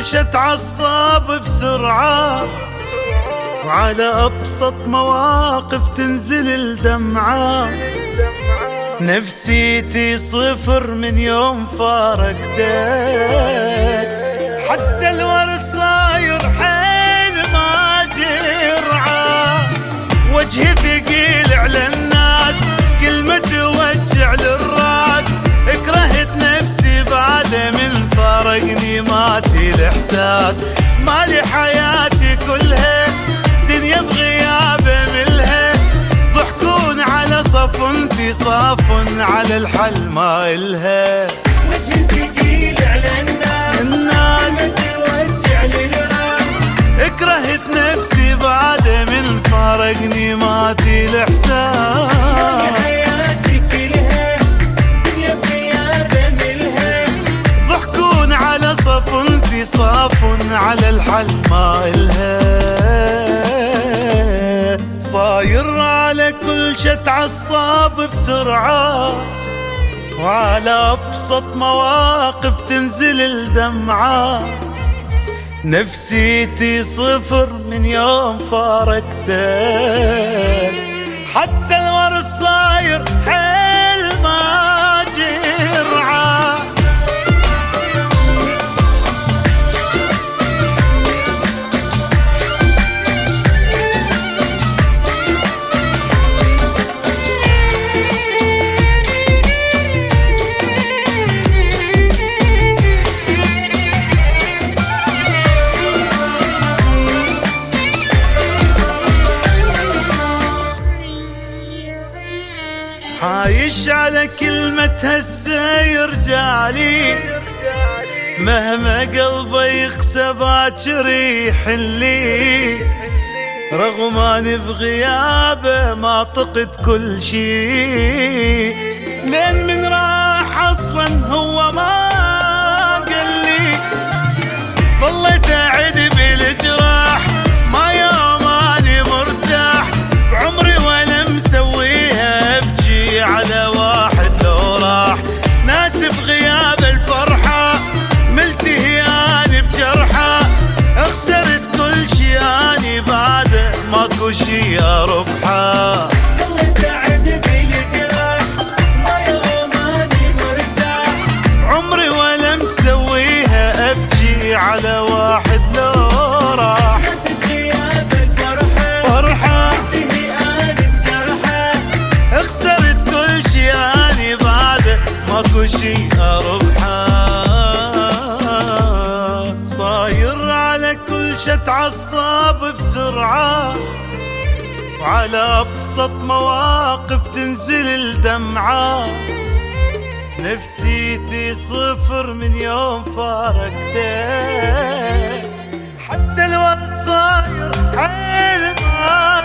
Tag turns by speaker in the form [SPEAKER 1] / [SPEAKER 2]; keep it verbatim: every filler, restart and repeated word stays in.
[SPEAKER 1] كل شي اتعصب بسرعة، وعلى أبسط مواقف تنزل الدمعة. نفسيتي صفر من يوم فارقتك، حتى الورد صاير حيل ما جرعة. وجهي ثقيل على الناس، كلمة توجع للراس. كرهت نفسي بعد من فارقني ماتي الإحساس. مالي حياتي كلها دنيا بغيابه ملها. ضحكون على صف انتي صاف على الحل ما إلها.
[SPEAKER 2] وجهي ثقيل على الناس،
[SPEAKER 1] الناس
[SPEAKER 2] توجع للراس.
[SPEAKER 1] كرهت نفسي بعد من فارقني ماتي الإحساس.
[SPEAKER 2] حياتي كلها دنيا بغيابه ملها.
[SPEAKER 1] ضحكون على صف انتي صاف على الحل ما إلها. صاير على كل شي اتعصب بسرعة، وعلى أبسط مواقف تنزل الدمعة. نفسيتي صفر من يوم فارقتك، حتى الورد صاير حيل ما جرعة. عايش على كلمة هسه يرجع لي، مهما قلبي يقسى باكر يحن لي. رغم اني بغيابه ما طقت كل شي، لين من راح اصلا هو ما قال لي. ظليت اعد بالجراح ما يوم اني مرتاح، بعمري ولا مسويها ابكي على واحد لو راح. ناس بغياب الفرحة ملتهي اني بجرحة، خسرت كل شي اني بعده ماكو شي اربحه.
[SPEAKER 2] ظليت اعد بالجراح ما يوم اني مرتاح،
[SPEAKER 1] عمري ولا مسويها ابكي على واحد لو راح.
[SPEAKER 2] ناس بغياب الفرحة
[SPEAKER 1] فرحة
[SPEAKER 2] ملتهي اني بجرحة،
[SPEAKER 1] خسرت كل شي اني بعده ماكو شي اربحه. صاير على كل شي اتعصب بسرعة، وعلى أبسط مواقف تنزل الدمعة. نفسيتي صفر من يوم فارقتك، حتى الورد صاير حيل ما